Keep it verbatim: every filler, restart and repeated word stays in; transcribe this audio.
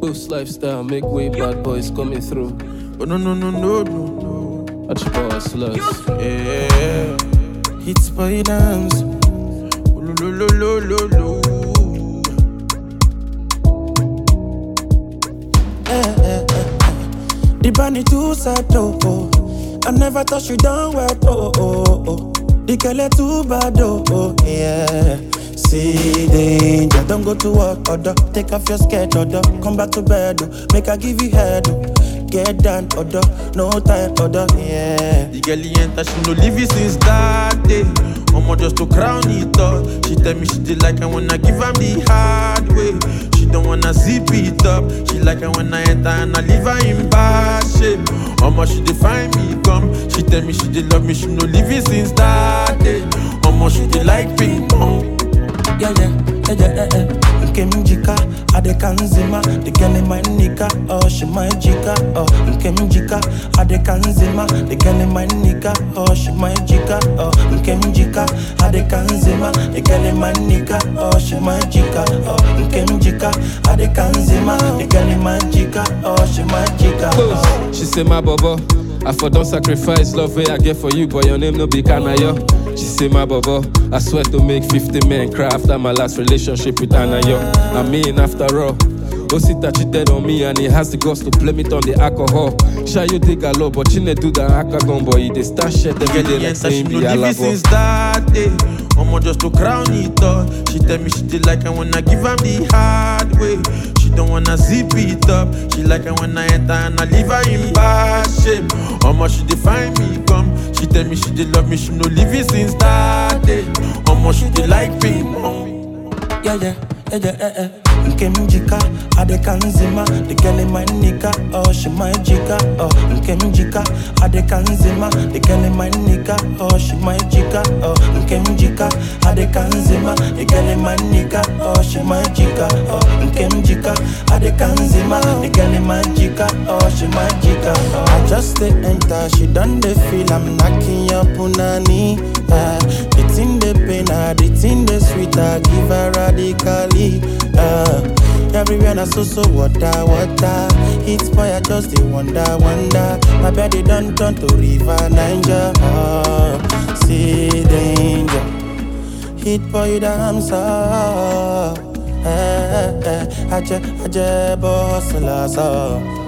Coast lifestyle, make way, bad boys coming through. But no, no, no, no, no, no. I just power slugs. Yeah. Hits by dance. Lo, lo, lo, lo, lo. Eh, eh, eh. The bunny too sad, oh, oh. I never thought you done well, oh, oh, oh. The girl too bad, oh, oh, yeah. See danger, don't go to work, order. Take off your skirt, order. Come back to bed, oh. Make I give you head, oh. Get down, order. No time, order, yeah. The girl enter, she no leave it since that day. Omo just to crown it up. She tell me she did like I wanna give am the hard way. She don't wanna zip it up. She like I when I enter and I leave her in bad shape. Omo she dey find me come. She tell me she did love me, she no leave it since that day. Omo she dey like ping pong. Yeah, yeah, yeah, yeah, yeah. Nkemjika, adekanzima. The girl in my nika, oh she my jika. Oh, Nkemjika, adekanzima. The girl in my nika, oh she my jika. Oh, Nkemjika, adekanzima. The girl in my nika, oh she my jika. Oh, Nkemjika, adekanzima. The girl in my jika, oh she my jika. Close. She say my bobo, I for don't sacrifice love way I get for you, but your name no be Kanayo. She say my bobo, I swear to make fifty men cry after my last relationship with Anayo. I mean after all, Osita cheated on me and he has the guts to blame it on the alcohol. Shy you dig a lot, but you ne do that akagon boy. They start shit every day like saying she the no leave it since that day. Omo just to crown it up. She tell me she did like I wanna give am the hard way. She don't wanna zip it up. She like I when I enter and I leave her in bad shape. Omo she dey find me come. She tell me she did love me, she no leave it since that day. Omo she dey like ping pong. Yeah, yeah, yeah, yeah, yeah, yeah. Nkemjika, adekanzima. The girl in my nika, oh she my jika. Oh, Nkemjika, adekanzima. The girl in my nika, oh she my jika. Oh, Nkemjika, adekanzima. The girl in my nika, oh she my jika. Oh, Nkemjika, adekanzima. The girl in my jika, oh she my jika. Oh, I just stay enter, she done the feel I'm knocking your punani. Uh, the thing the pain, uh, the thing the sweet, I give her radically. Uh, everywhere I so so water, water. It's boy I just the wonder, wonder. My body done turn to river Niger. Uh, see danger. Hit boy damn so. Eh, eh, eh. Aje, aje, boss la so.